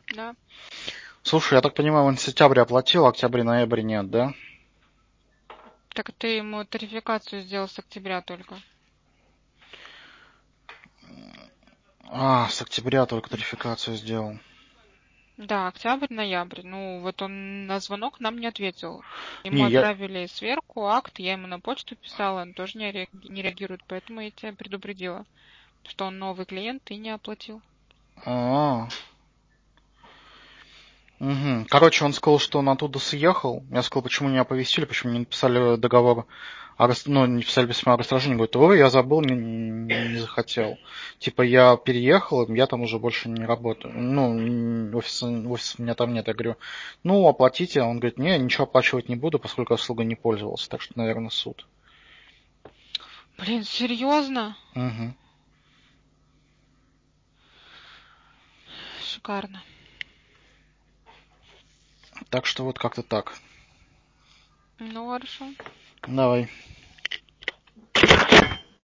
Да. Слушай, я так понимаю, он сентябрь оплатил, октябрь, ноябрь нет, да? Так ты ему тарификацию сделал с октября только. С октября только тарификацию сделал. Да, октябрь, ноябрь. Ну, вот он на звонок нам не ответил. Ему Не, я... отправили сверку акт, я ему на почту писала, он тоже не реагирует, поэтому я тебя предупредила, что он новый клиент и не оплатил. А, Угу. Короче, он сказал, что он оттуда съехал. Я сказал, почему не оповестили, почему не написали договор, ну, не писали письмо о расторжении. Говорит, ой, я забыл, не захотел. Типа, я переехал, я там уже больше не работаю. Ну, офис у меня там нет. Я говорю, ну, оплатите. Он говорит, не, ничего оплачивать не буду, поскольку услугой не пользовался. Так что, наверное, суд. Блин, серьезно? Угу. Шикарно. Так что вот как-то так. Ну, хорошо. Давай.